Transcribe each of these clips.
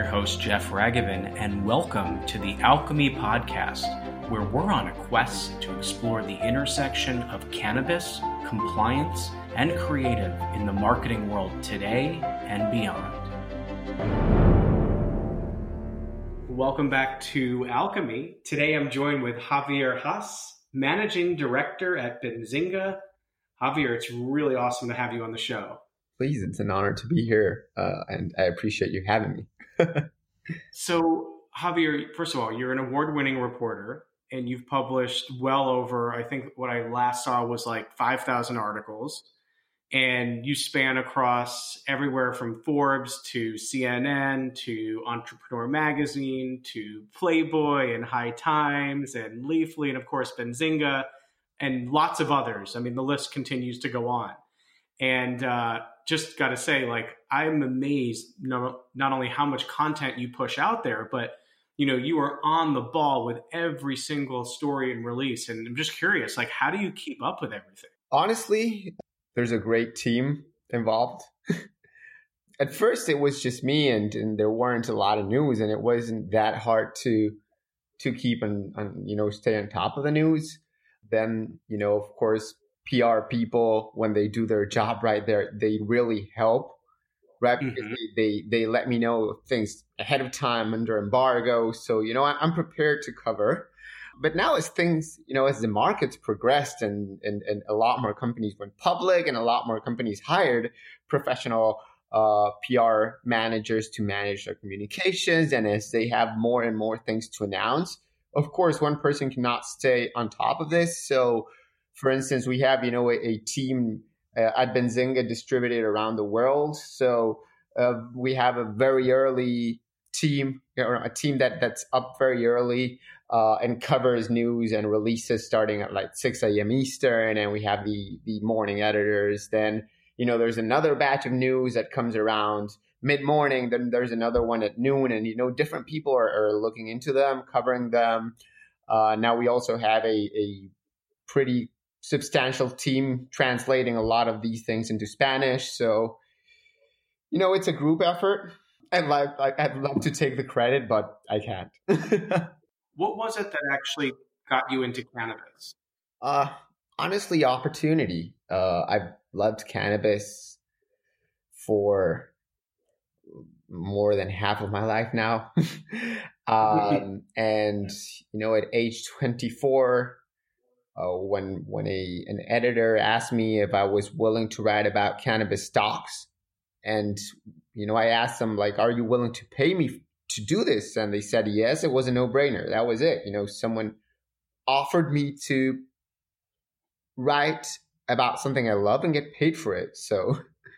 your host, Jeff Raghavan, and welcome to the Alchemy Podcast, where we're on a quest to explore the intersection of cannabis, compliance, and creative in the marketing world today and beyond. Welcome back to Alchemy. Today I'm joined with Javier Haas, Managing Director at Benzinga. Javier, it's really awesome to have you on the show. Please, it's an honor to be here, and I appreciate you having me. So, Javier, first of all, you're an award-winning reporter, and you've published well over, I think what I last saw was like 5,000 articles, and you span across everywhere from Forbes to CNN to Entrepreneur Magazine to Playboy and High Times and Leafly and, of course, Benzinga and lots of others. I mean, the list continues to go on. And just got to say, like, I'm amazed not only how much content you push out there, but, you know, you are on the ball with every single story and release. And I'm just curious, like, how do you keep up with everything? Honestly, there's a great team involved. At first, it was just me and there weren't a lot of news, and it wasn't that hard to keep and stay on top of the news. Then, of course, PR people, when they do their job right there, they really help, right? Because they let me know things ahead of time under embargo. So, I'm prepared to cover. But now as things, as the markets progressed and a lot more companies went public and a lot more companies hired professional PR managers to manage their communications. And as they have more and more things to announce, of course, one person cannot stay on top of this. So, for instance, we have, a team at Benzinga distributed around the world. So we have a very early team, a team that's up very early and covers news and releases starting at like 6 a.m. Eastern. And we have the morning editors. Then, there's another batch of news that comes around mid-morning. Then there's another one at noon. And, different people are looking into them, covering them. Now we also have a pretty substantial team translating a lot of these things into Spanish. So, it's a group effort. I'd love to take the credit, but I can't. What was it that actually got you into cannabis? Honestly, opportunity. I've loved cannabis for more than half of my life now. And, at age 24, when an editor asked me if I was willing to write about cannabis stocks. And, I asked them, like, are you willing to pay me to do this? And they said, yes. It was a no-brainer. That was it. Someone offered me to write about something I love and get paid for it. So,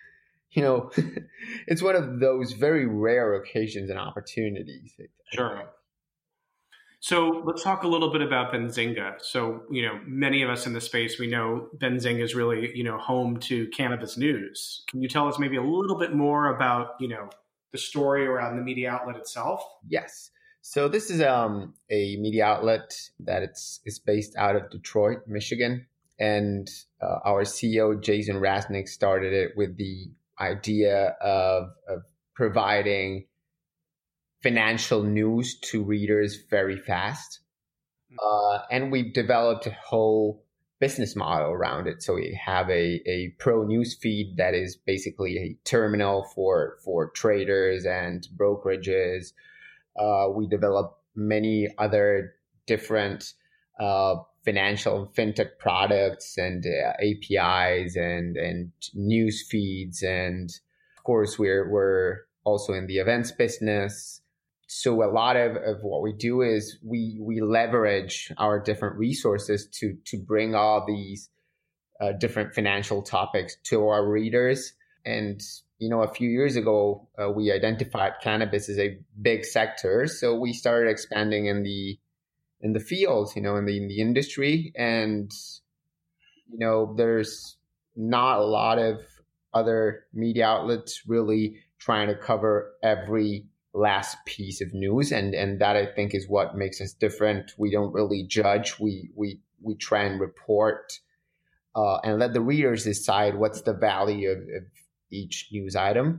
it's one of those very rare occasions and opportunities. Sure. So let's talk a little bit about Benzinga. So, many of us in the space, we know Benzinga is really, home to cannabis news. Can you tell us maybe a little bit more about, the story around the media outlet itself? Yes. So this is a media outlet that is based out of Detroit, Michigan. And our CEO, Jason Rasnick, started it with the idea of providing financial news to readers very fast. And we've developed a whole business model around it. So we have a pro news feed that is basically a terminal for traders and brokerages. We develop many other different financial and fintech products and APIs and news feeds. And of course, we're also in the events business. So a lot of what we do is we leverage our different resources to bring all these different financial topics to our readers. And, a few years ago, we identified cannabis as a big sector. So we started expanding in the field, in the industry. And, there's not a lot of other media outlets really trying to cover every last piece of news. And that, I think, is what makes us different. We don't really judge. We try and report and let the readers decide what's the value of each news item.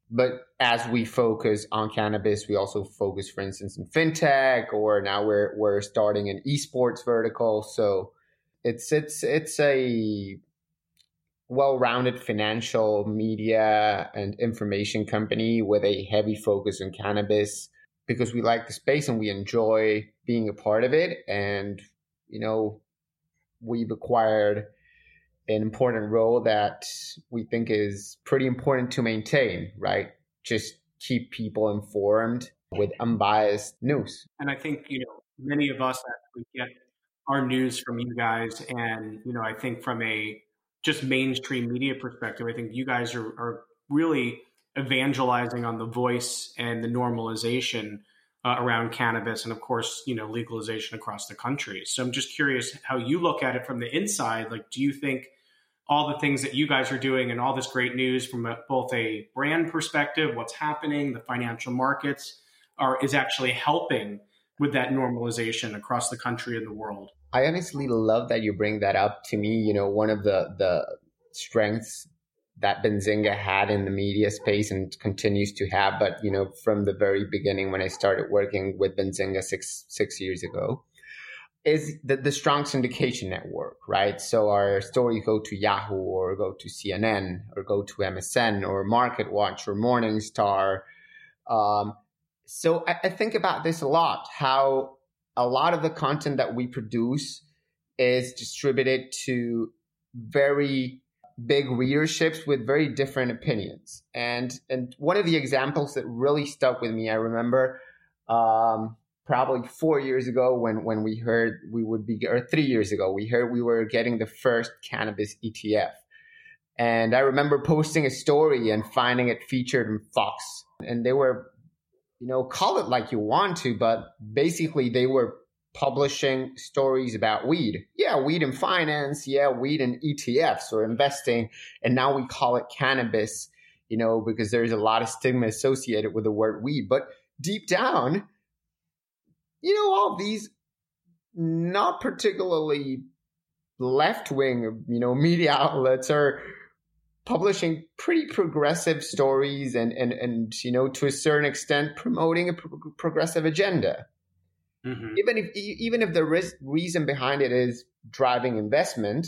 But as we focus on cannabis, we also focus, for instance, in fintech, or now we're starting an esports vertical. So it's a well-rounded financial, media, and information company with a heavy focus on cannabis because we like the space and we enjoy being a part of it. And, we've acquired an important role that we think is pretty important to maintain, right? Just keep people informed with unbiased news. And I think, many of us actually get our news from you guys. And, I think from a just mainstream media perspective, I think you guys are really evangelizing on the voice and the normalization around cannabis and, of course, legalization across the country. So I'm just curious how you look at it from the inside. Like, do you think all the things that you guys are doing and all this great news from both a brand perspective, what's happening, the financial markets, is actually helping with that normalization across the country and the world? I honestly love that you bring that up. To me, one of the strengths that Benzinga had in the media space and continues to have, but from the very beginning when I started working with Benzinga six years ago, is the strong syndication network, right? So our stories go to Yahoo or go to CNN or go to MSN or MarketWatch or Morningstar. So I think about this a lot, how a lot of the content that we produce is distributed to very big readerships with very different opinions. And one of the examples that really stuck with me, I remember probably 4 years ago when we heard we would be, or 3 years ago, we heard we were getting the first cannabis ETF. And I remember posting a story and finding it featured in Fox. And they were, call it like you want to, but basically they were publishing stories about weed. Yeah, weed in finance. Yeah, weed in ETFs or investing. And now we call it cannabis, because there's a lot of stigma associated with the word weed. But deep down, all these not particularly left-wing, media outlets are publishing pretty progressive stories and to a certain extent promoting a progressive agenda. Mm-hmm. Even if the reason behind it is driving investment,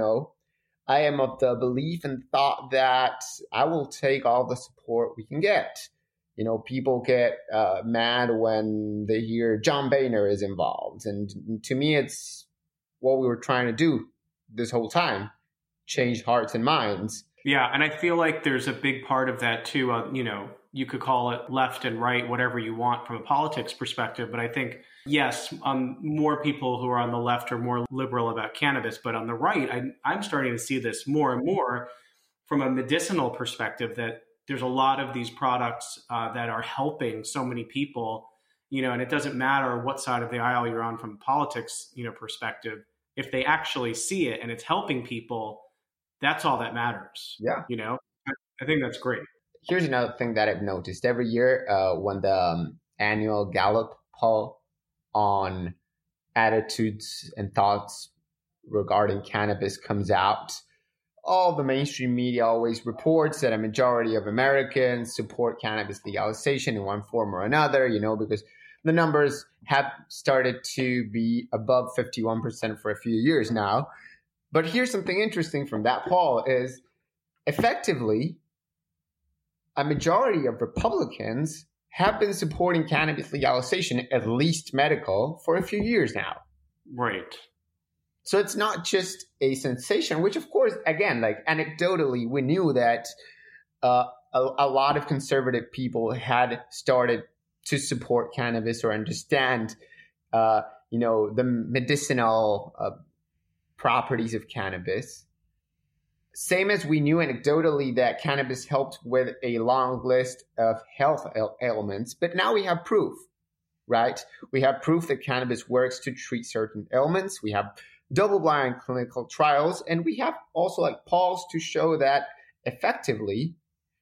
I am of the belief and thought that I will take all the support we can get. People get mad when they hear John Boehner is involved. And to me, it's what we were trying to do this whole time, change hearts and minds. Yeah, and I feel like there's a big part of that too. You could call it left and right, whatever you want from a politics perspective. But I think, yes, more people who are on the left are more liberal about cannabis. But on the right, I'm starting to see this more and more from a medicinal perspective, that there's a lot of these products that are helping so many people, and it doesn't matter what side of the aisle you're on from a politics, perspective. If they actually see it and it's helping people, that's all that matters. Yeah. I think that's great. Here's another thing that I've noticed every year when the annual Gallup poll on attitudes and thoughts regarding cannabis comes out, all the mainstream media always reports that a majority of Americans support cannabis legalization in one form or another, because the numbers have started to be above 51% for a few years now. But here's something interesting from that poll is effectively a majority of Republicans have been supporting cannabis legalization, at least medical, for a few years now. Right. So it's not just a sensation, which of course, again, like anecdotally, we knew that a lot of conservative people had started to support cannabis or understand, the medicinal properties of cannabis. Same as we knew anecdotally that cannabis helped with a long list of health ailments, but now we have proof, right? We have proof that cannabis works to treat certain ailments. We have double-blind clinical trials, and we have also polls to show that effectively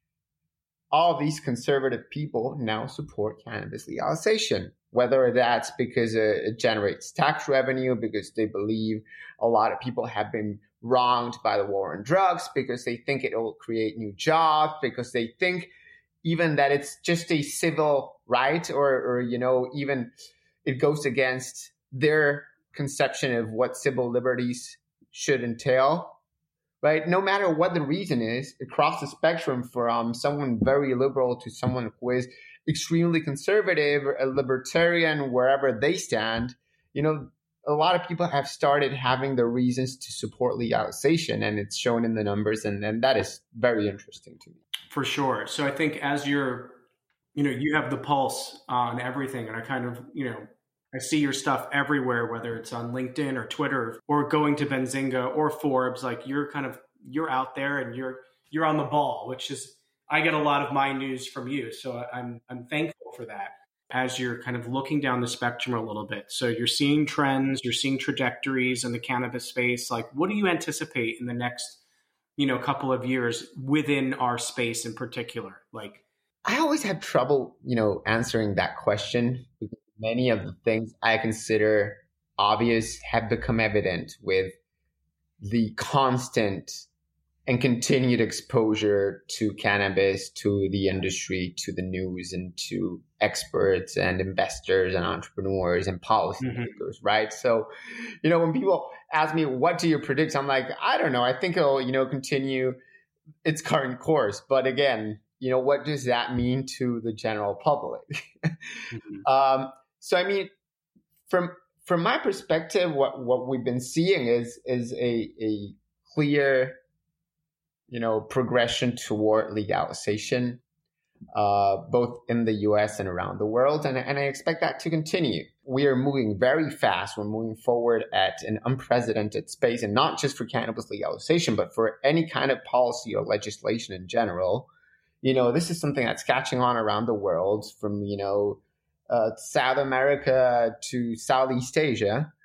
all these conservative people now support cannabis legalization, whether that's because it generates tax revenue, because they believe a lot of people have been wronged by the war on drugs, because they think it will create new jobs, because they think even that it's just a civil right, or even it goes against their conception of what civil liberties should entail, right? No matter what the reason is, across the spectrum from someone very liberal to someone who is extremely conservative, a libertarian, wherever they stand, a lot of people have started having the reasons to support legalization, and it's shown in the numbers, and that is very interesting to me. For sure. So I think as you have the pulse on everything, and I kind of, I see your stuff everywhere, whether it's on LinkedIn or Twitter or going to Benzinga or Forbes, like you're out there and you're on the ball, which is, I get a lot of my news from you. So I'm thankful for that as you're kind of looking down the spectrum a little bit. So you're seeing trends, you're seeing trajectories in the cannabis space. Like, what do you anticipate in the next, couple of years within our space in particular? Like, I always have trouble, answering that question. Many of the things I consider obvious have become evident with the constant and continued exposure to cannabis, to the industry, to the news, and to experts and investors and entrepreneurs and policymakers, right? So, when people ask me, what do you predict? I'm like, I don't know. I think it'll, continue its current course. But again, what does that mean to the general public? Mm-hmm. So, I mean, from my perspective, what we've been seeing is a clear, progression toward legalization, both in the US and around the world. And I expect that to continue. We are moving very fast. We're moving forward at an unprecedented pace, and not just for cannabis legalization, but for any kind of policy or legislation in general. This is something that's catching on around the world, from, South America to Southeast Asia.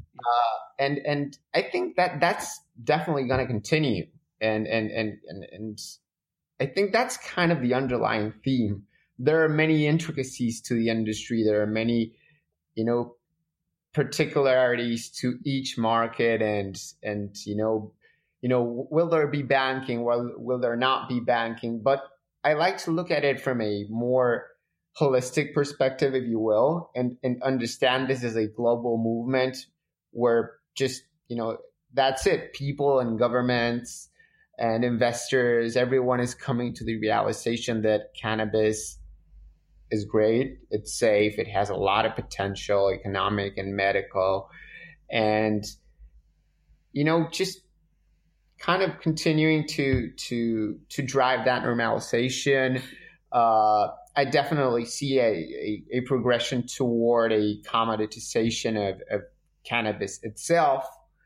And I think that's definitely going to continue. And I think that's kind of the underlying theme. There are many intricacies to the industry. There are many, particularities to each market, and will there be banking? Will there not be banking? But I like to look at it from a more holistic perspective, if you will, and understand this as a global movement where just, that's it. People and governments and investors, everyone is coming to the realization that cannabis is great. It's safe. It has a lot of potential, economic and medical, and, just kind of continuing to drive that normalization. I definitely see a progression toward a commoditization of cannabis itself.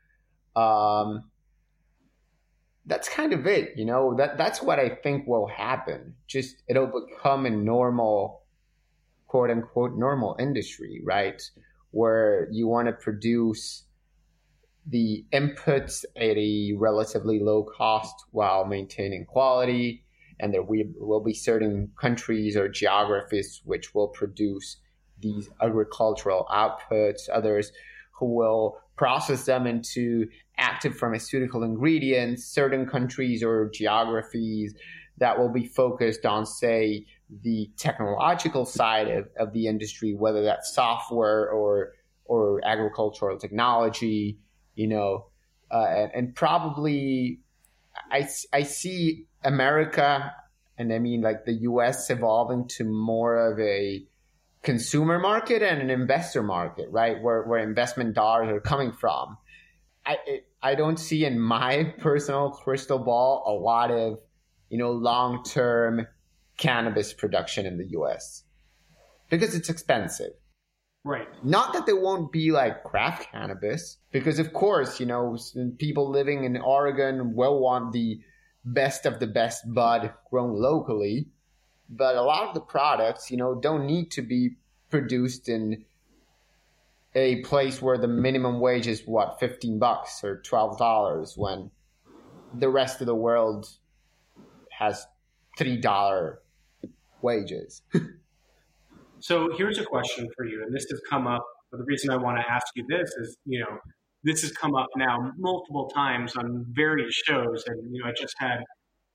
That's kind of it, that's what I think will happen. Just it'll become a normal, quote unquote, normal industry, right? Where you want to produce the inputs at a relatively low cost while maintaining quality. And there will be certain countries or geographies which will produce these agricultural outputs, others who will process them into active pharmaceutical ingredients, certain countries or geographies that will be focused on, say, the technological side of the industry, whether that's software or agricultural technology, and probably I see America, and I mean like the US, evolving to more of a consumer market and an investor market, right? Where investment dollars are coming from. I don't see in my personal crystal ball a lot of, long-term cannabis production in the US because it's expensive. Right. Not that there won't be like craft cannabis, because of course, people living in Oregon will want the best of the best bud grown locally. But a lot of the products, don't need to be produced in a place where the minimum wage is $15 or $12, when the rest of the world has $3 wages. So here's a question for you, and this has come up. The reason I want to ask you this is, this has come up now multiple times on various shows, and I just had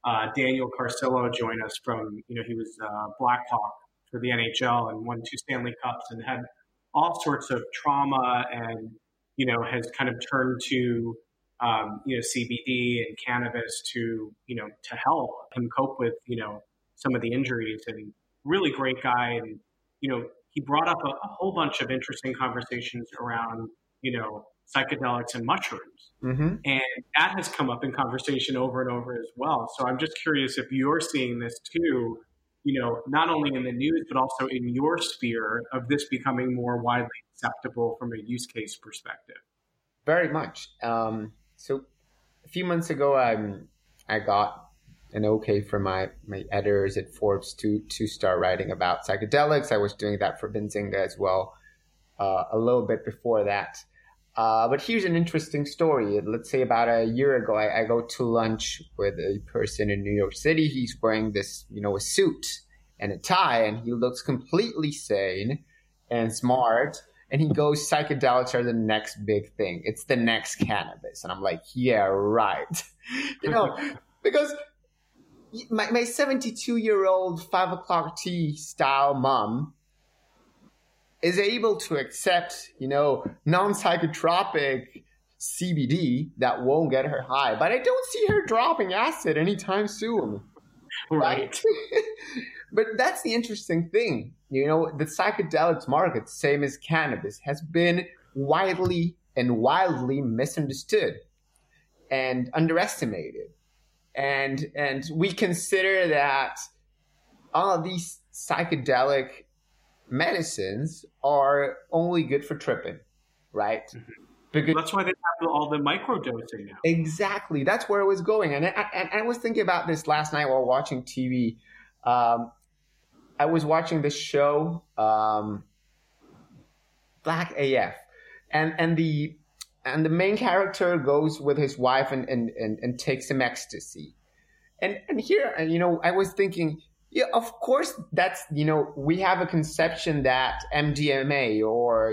Daniel Carcillo join us from, he was Blackhawk for the NHL and won 2 Stanley Cups and had all sorts of trauma and, has kind of turned to, CBD and cannabis to help him cope with, some of the injuries, and really great guy. And, he brought up a whole bunch of interesting conversations around, psychedelics and mushrooms. Mm-hmm. And that has come up in conversation over and over as well. So I'm just curious if you're seeing this too, not only in the news, but also in your sphere of this becoming more widely acceptable from a use case perspective. Very much. So a few months ago, I got an okay from my editors at Forbes to start writing about psychedelics. I was doing that for Benzinga as well a little bit before that. But here's an interesting story. Let's say about a year ago, I go to lunch with a person in New York City. He's wearing this, a suit and a tie, and he looks completely sane and smart. And he goes, psychedelics are the next big thing. It's the next cannabis. And I'm like, yeah, right. Because my 72-year-old 5 o'clock tea style mom is able to accept, non-psychotropic CBD that won't get her high. But I don't see her dropping acid anytime soon. Right. But that's the interesting thing. The psychedelics market, same as cannabis, has been widely and wildly misunderstood and underestimated. And we consider that all of these psychedelic medicines are only good for tripping, right? Mm-hmm. Because that's why they have all the microdosing now. Exactly. That's where I was going. And I was thinking about this last night while watching TV. I was watching this show, Black AF. And the main character goes with his wife and takes some ecstasy. And here, I was thinking, yeah, of course, that's, we have a conception that MDMA or,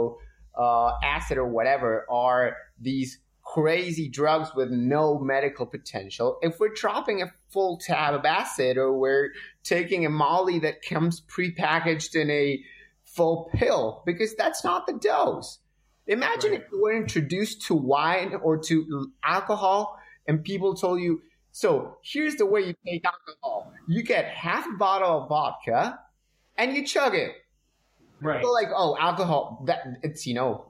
acid or whatever are these crazy drugs with no medical potential. If we're dropping a full tab of acid, or we're taking a Molly that comes prepackaged in a full pill, because that's not the dose. Imagine if you were introduced to wine or to alcohol and people told you, so here's the way you take alcohol. You get half a bottle of vodka and you chug it. Right. So like, oh, alcohol, it's,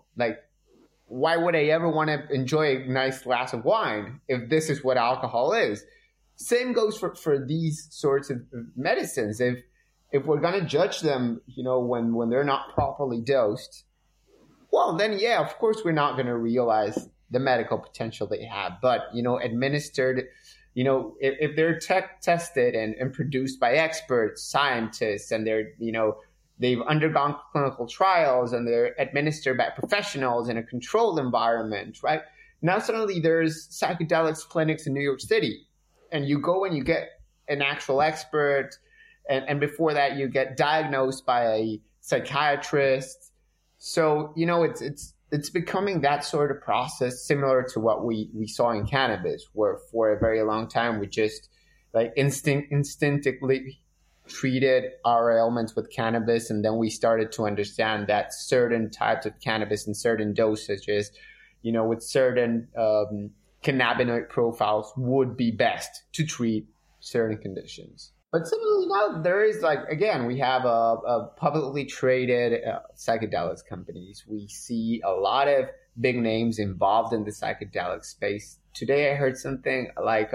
why would I ever want to enjoy a nice glass of wine if this is what alcohol is? Same goes for these sorts of medicines. If we're going to judge them, when they're not properly dosed, well, then, yeah, of course, we're not going to realize the medical potential they have. But, administered, if they're tested and produced by experts, scientists, and they're, they've undergone clinical trials and they're administered by professionals in a controlled environment, right? Now suddenly there's psychedelics clinics in New York City, and you go and you get an actual expert, and before that you get diagnosed by a psychiatrist. So, it's becoming that sort of process similar to what we saw in cannabis, where for a very long time we just instinctively treated our ailments with cannabis, and then we started to understand that certain types of cannabis and certain dosages, with certain cannabinoid profiles would be best to treat certain conditions. But similarly now, there is we have a publicly traded psychedelics companies. We see a lot of big names involved in the psychedelic space. Today I heard something like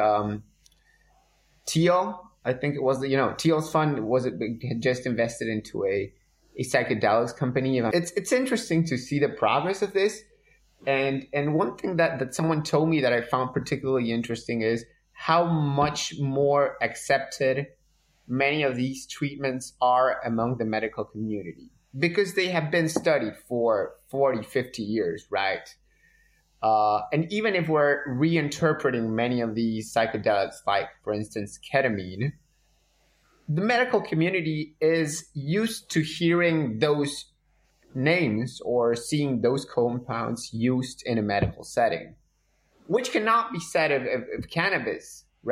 Teal. I think it was, Teal's fund had just invested into a psychedelics company. It's interesting to see the progress of this. And one thing that someone told me that I found particularly interesting is how much more accepted many of these treatments are among the medical community, because they have been studied for 40, 50 years, right? And even if we're reinterpreting many of these psychedelics, like, for instance, ketamine, the medical community is used to hearing those names or seeing those compounds used in a medical setting, which cannot be said of cannabis, right?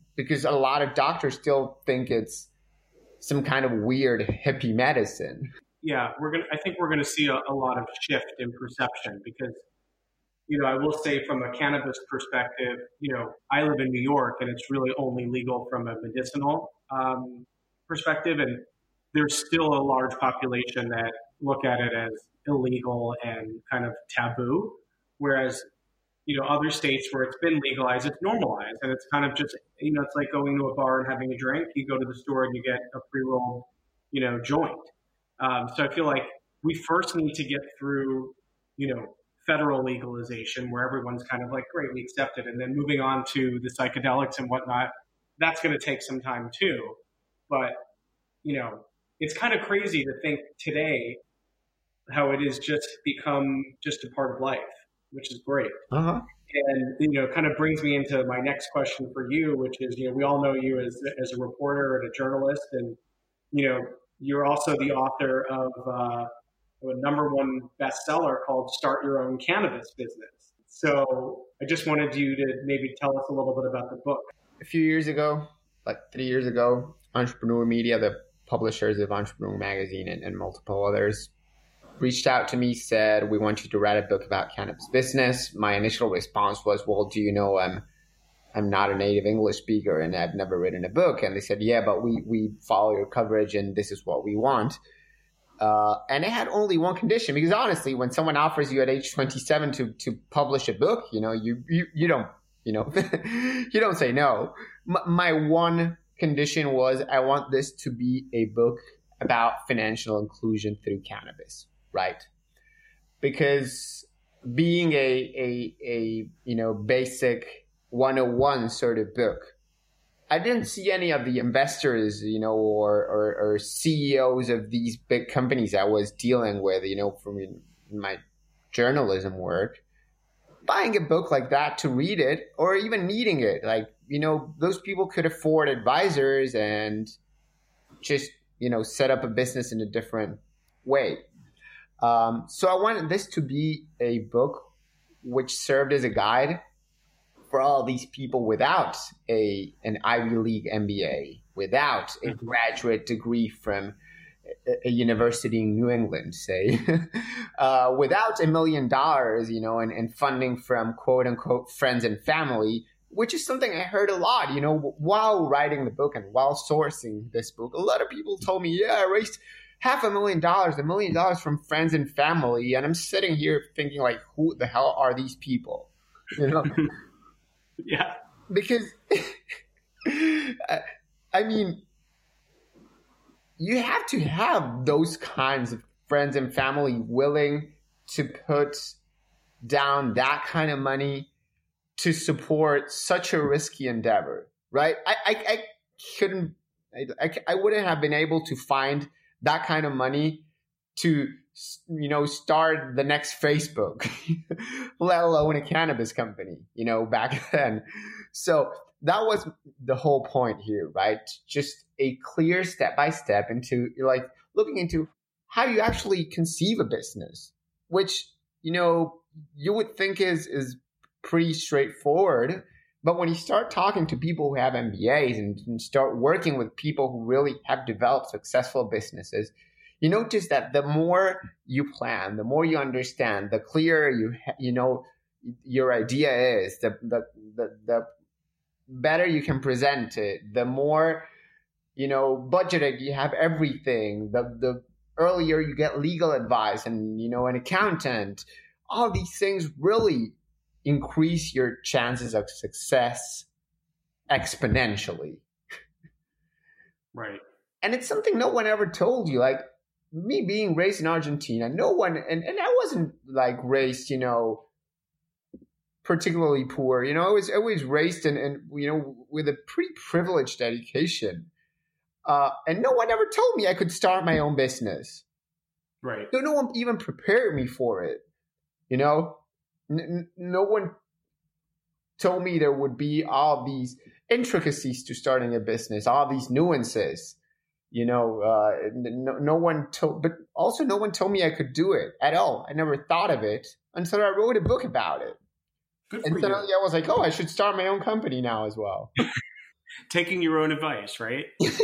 because a lot of doctors still think it's some kind of weird hippie medicine. Yeah, I think we're gonna see a lot of shift in perception because, I will say from a cannabis perspective, I live in New York and it's really only legal from a medicinal perspective, and there's still a large population that look at it as illegal and kind of taboo, whereas other states where it's been legalized, it's normalized, and it's kind of just it's like going to a bar and having a drink. You go to the store and you get a pre-rolled joint. So I feel like we first need to get through federal legalization where everyone's kind of like, great, we accept it, and then moving on to the psychedelics and whatnot. That's going to take some time too, but it's kind of crazy to think today how it has just become just a part of life, which is great. Uh-huh. And, kind of brings me into my next question for you, which is, we all know you as a reporter and a journalist, and, you're also the author of a #1 bestseller called Start Your Own Cannabis Business. So I just wanted you to maybe tell us a little bit about the book. A few years ago, like 3 years ago, Entrepreneur Media, the publishers of Entrepreneur Magazine and multiple others, reached out to me, said, we want you to write a book about cannabis business. My initial response was, well, do you know I'm not a native English speaker and I've never written a book. And they said, yeah, but we follow your coverage and this is what we want. And it had only one condition, because honestly, when someone offers you at age 27 to publish a book, you don't, you don't say no. My one condition was, I want this to be a book about financial inclusion through cannabis, right? Because being a basic 101 sort of book, I didn't see any of the investors, or CEOs of these big companies I was dealing with, from my journalism work, buying a book like that to read it or even needing it. Like, those people could afford advisors and just, set up a business in a different way. So I wanted this to be a book which served as a guide for all these people without an Ivy League MBA, without a graduate degree from a university in New England, say, without $1 million, and funding from quote unquote friends and family, which is something I heard a lot, while writing the book and while sourcing this book. A lot of people told me, yeah, I raised $500,000, $1 million from friends and family. And I'm sitting here thinking, like, who the hell are these people? Yeah. Because, I mean, you have to have those kinds of friends and family willing to put down that kind of money to support such a risky endeavor, right? I wouldn't have been able to find that kind of money to, start the next Facebook, let alone a cannabis company, back then. So that was the whole point here, right? Just a clear step-by-step into, looking into how you actually conceive a business, which, you would think is pretty straightforward. But when you start talking to people who have MBAs and start working with people who really have developed successful businesses, you notice that the more you plan, the more you understand, the clearer your idea is, the better you can present it, the more, budgeted you have everything, the earlier you get legal advice and, an accountant. All these things really increase your chances of success exponentially. Right. And it's something no one ever told you. Like, me being raised in Argentina, no one, and I wasn't raised, particularly poor. I was raised in with a pretty privileged education. And no one ever told me I could start my own business. Right. So no one even prepared me for it. No one told me there would be all these intricacies to starting a business, all these nuances. No one told, but also no one told me I could do it at all. I never thought of it until I wrote a book about it. Good for and you. Suddenly I was like, oh, I should start my own company now as well. taking your own advice, right?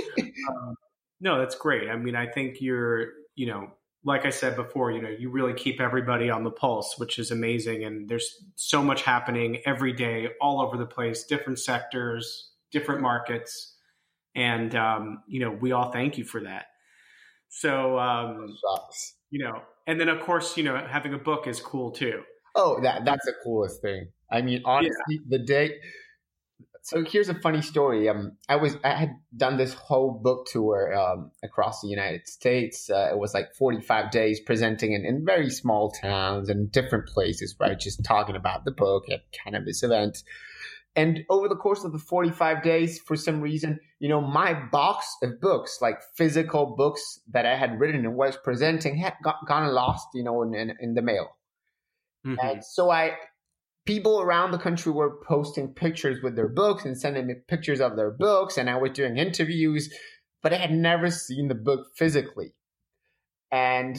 No, that's great. I mean, I think you're, like I said before, you really keep everybody on the pulse, which is amazing. And there's so much happening every day, all over the place, different sectors, different markets. And, we all thank you for that. So, Sucks. and then of course, having a book is cool too. Oh, that's the coolest thing. I mean, honestly, the day. So here's a funny story. I had done this whole book tour across the United States. It was like 45 days presenting in very small towns and different places, right? Just talking about the book at cannabis events. And over the course of the 45 days, for some reason, my box of books, like physical books that I had written and was presenting, had gone lost, in the mail. Mm-hmm. And so people around the country were posting pictures with their books and sending me pictures of their books, and I was doing interviews, but I had never seen the book physically. And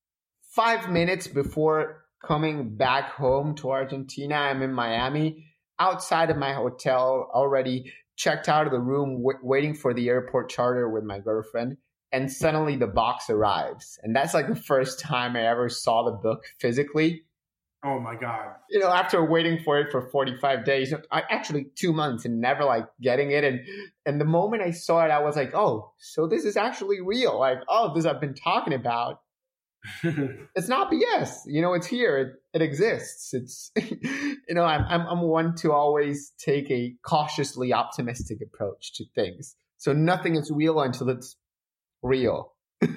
5 minutes before coming back home to Argentina, I'm in Miami, outside of my hotel, already checked out of the room, waiting for the airport charter with my girlfriend, and suddenly the box arrives. And that's like the first time I ever saw the book physically. Oh my God. After waiting for it for 45 days, actually 2 months, and never like getting it. And the moment I saw it, I was like, oh, so this is actually real. Like, oh, this I've been talking about. It's not BS. It's here. It exists. It's, I'm one to always take a cautiously optimistic approach to things. So nothing is real until it's real.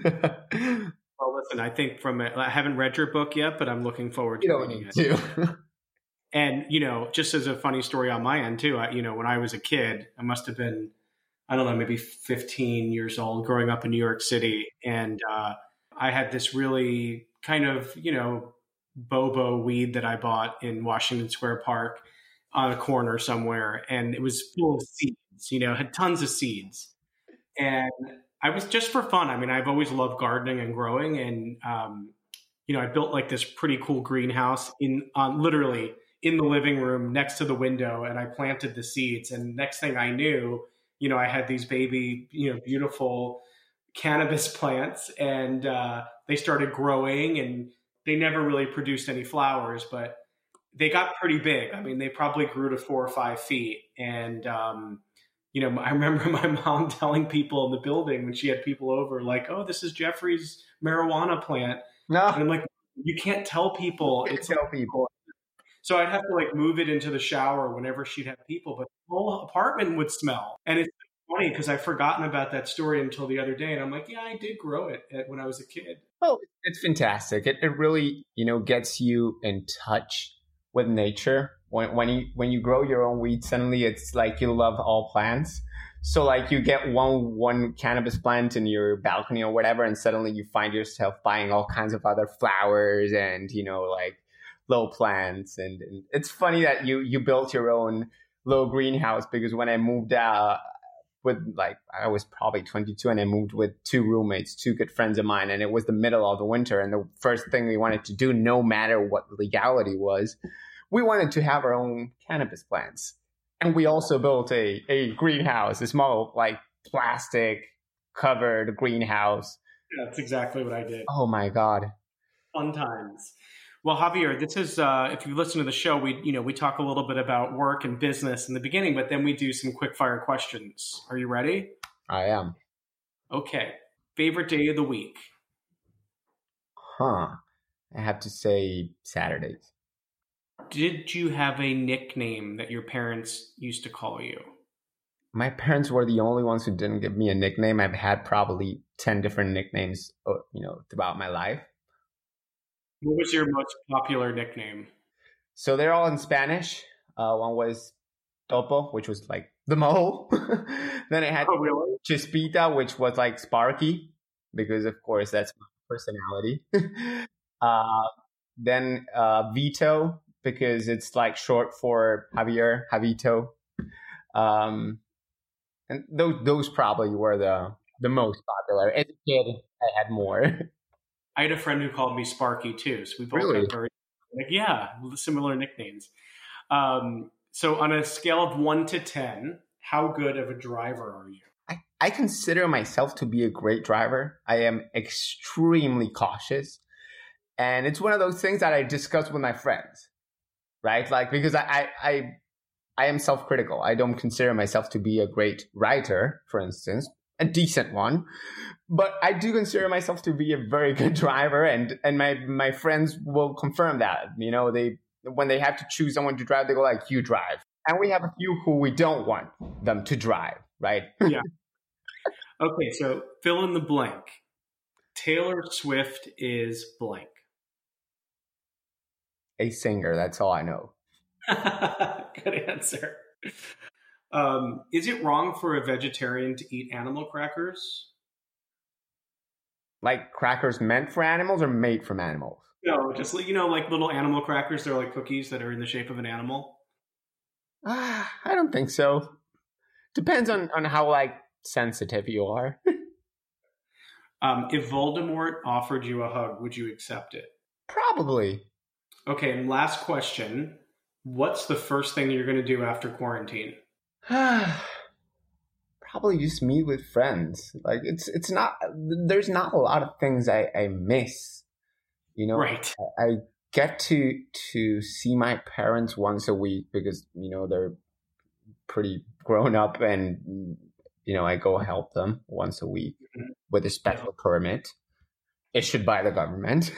Well, listen, I think I haven't read your book yet, but I'm looking forward to reading it. And, just as a funny story on my end too, when I was a kid, I must have been, I don't know, maybe 15 years old, growing up in New York City. And I had this really kind of, bobo weed that I bought in Washington Square Park on a corner somewhere. And it was full of seeds, had tons of seeds. And I was just for fun. I mean, I've always loved gardening and growing, and I built like this pretty cool greenhouse literally in the living room next to the window, and I planted the seeds. And next thing I knew, I had these baby, beautiful cannabis plants, and they started growing, and they never really produced any flowers, but they got pretty big. I mean, they probably grew to 4 or 5 feet, and I remember my mom telling people in the building when she had people over, like, oh, this is Jeffrey's marijuana plant. No. And I'm like, you can't tell people. People. So I'd have to like move it into the shower whenever she'd have people, but the whole apartment would smell. And it's funny because I've forgotten about that story until the other day. And I'm like, yeah, I did grow it when I was a kid. Oh, it's fantastic. It really, gets you in touch with nature. When you grow your own weed, suddenly it's like you love all plants. So like you get one cannabis plant in your balcony or whatever, and suddenly you find yourself buying all kinds of other flowers and like little plants. And it's funny that you built your own little greenhouse, because when I moved out I was probably 22, and I moved with 2 roommates, 2 good friends of mine, and it was the middle of the winter, and the first thing we wanted to do, no matter what legality was, we wanted to have our own cannabis plants. And we also built a greenhouse, a small, like, plastic covered greenhouse. Yeah, that's exactly what I did. Oh my God. Fun times. Well, Javier, this is, if you listen to the show, we talk a little bit about work and business in the beginning, but then we do some quick fire questions. Are you ready? I am. Okay. Favorite day of the week? I have to say Saturdays. Did you have a nickname that your parents used to call you? My parents were the only ones who didn't give me a nickname. I've had probably 10 different nicknames, throughout my life. What was your most popular nickname? So they're all in Spanish. One was Topo, which was like the mole. Then I had Chispita, which was like Sparky, because of course that's my personality. Then Vito, because it's like short for Javier, Javito. And those probably were the most popular. As a kid, I had more. I had a friend who called me Sparky too. So we both had very, similar nicknames. So on a scale of 1 to 10, how good of a driver are you? I consider myself to be a great driver. I am extremely cautious. And it's one of those things that I discuss with my friends, right? Like, because I am self-critical. I don't consider myself to be a great writer, for instance, a decent one. But I do consider myself to be a very good driver. And my friends will confirm that. You know, when they have to choose someone to drive, they go like, you drive. And we have a few who we don't want them to drive, right? Yeah. Okay, so fill in the blank. Taylor Swift is blank. A singer, that's all I know. Good answer. Is it wrong for a vegetarian to eat animal crackers? Like crackers meant for animals or made from animals? No, just, you know, like little animal crackers. They're like cookies that are in the shape of an animal. I don't think so. Depends on how like sensitive you are. If Voldemort offered you a hug, would you accept it? Probably. Okay, and last question. What's the first thing you're going to do after quarantine? Probably just meet with friends. Like it's not, there's not a lot of things I miss. You know, right. I get to see my parents once a week because, you know, they're pretty grown up and, you know, I go help them once a week with a special permit issued by the government.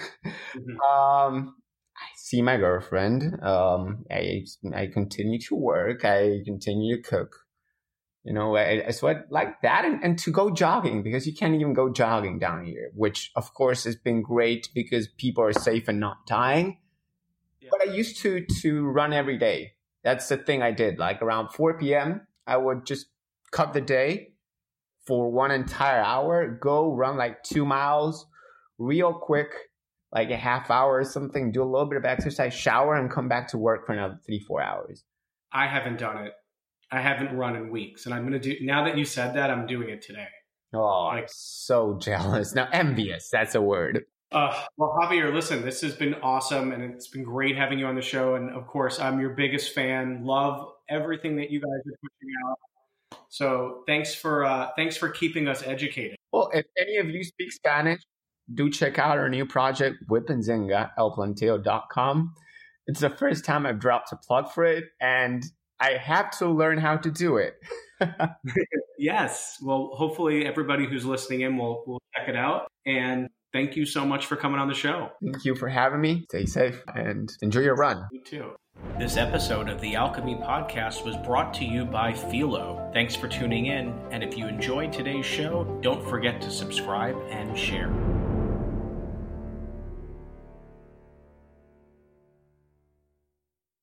I see my girlfriend. I continue to work. I continue to cook. You know, so I like that, and to go jogging, because you can't even go jogging down here, which of course has been great because people are safe and not dying. Yeah. But I used to run every day. That's the thing I did. Like around 4 p.m., I would just cut the day for 1 entire hour, go run like 2 miles real quick, like a half hour or something, do a little bit of exercise, shower, and come back to work for another 3-4 hours. I haven't done it. I haven't run in weeks, and I'm going to do, now that you said that, I'm doing it today. Oh, I'm so jealous. Now, envious, that's a word. Well, Javier, listen, this has been awesome, and it's been great having you on the show. And of course, I'm your biggest fan. Love everything that you guys are pushing out. So thanks for keeping us educated. Well, if any of you speak Spanish, do check out our new project, Whip and Zynga, elplanteo.com. It's the first time I've dropped a plug for it, and I have to learn how to do it. Yes. Well, hopefully everybody who's listening in will check it out. And thank you so much for coming on the show. Thank you for having me. Stay safe and enjoy your run. You too. This episode of the Alchemy Podcast was brought to you by Philo. Thanks for tuning in. And if you enjoyed today's show, don't forget to subscribe and share.